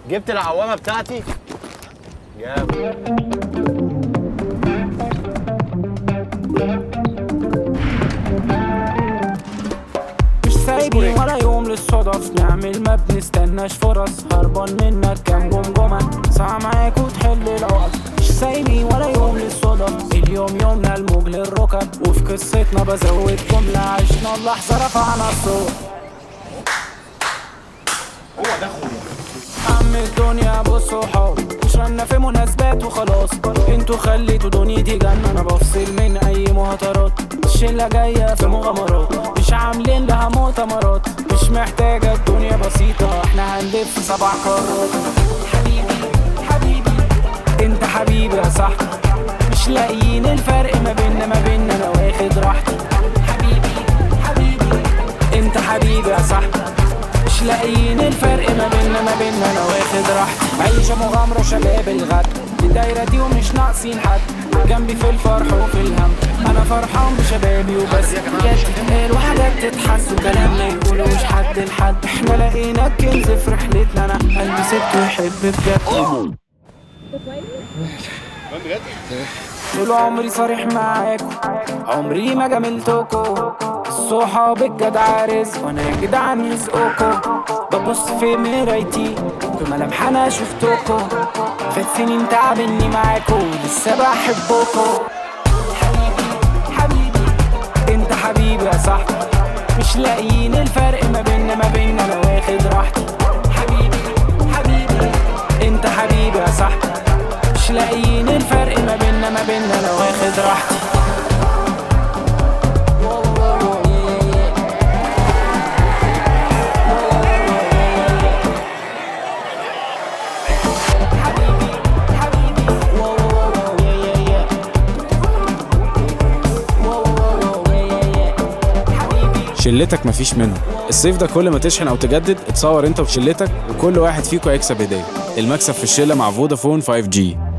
جبت العوامه بتاعتي. جامد. سايبين ولا يوم للصدف، نعمل ما بنستناش فرص، هربان منك كام جمجمة ساعة معاك وتحل العقد. مش سايبين ولا يوم للصدف، اليوم يومنا الموج للركب، وفي قصتنا بزود جملة عشنا اللحظة رفعنا الصوت. هو ده اخويا عم الدنيا بصوا حب، مش رنا في مناسبات وخلاص، انتوا خليتوا دنيتي جنة، انا بفصل من اي مهاترات، الشلة جاية في مغامرات، مش عاملين لها مؤتمرات، مش محتاجة الدنيا بسيطة، احنا هنلف 7 قارات. حبيبي حبيبي انت حبيبي يا صاحبي، مش لاقيين الفرق ما بيننا انا واخد راحتي. حبيبي حبيبي انت حبيبي يا صاحبي، مش لاقيين الفرق ما بيننا انا واخد راحتي. عايشة مغامرة شباب الغد، الدايرة دي ومش ناقصين حد، جنبي في الفرح وفي الهم، انا فرحان بشبابي وبس. حاجات تتقال وحاجات تتحس، وكلام ما يقولوش حد لحد، احنا لقينا الكنز في رحلتنا، انا قلبي سبته يحب بجد. طول عمري صريح معاكو، عمري ما جاملتكو، الصحاب الجدع رزق وانا يا جدعان رزقكو، ببص في مرايتي في ملامح انا شفتكو، فات سنين تعبني معاكو لسه بحبكو. حبيبي حبيبي انت حبيبي يا صاحبي، مش لاقيين الفرق ما بيننا انا واخد راحتي. حبيبي حبيبي انت حبيبي يا صاحبي، مش لاقيين الفرق ما بيننا انا واخد راحتي. شلتك مفيش منهم. الصيف ده كل ما تشحن او تجدد اتصور انت وشلتك، وكل واحد فيكم هيكسب هديه. المكسب في الشله مع فودافون 5G.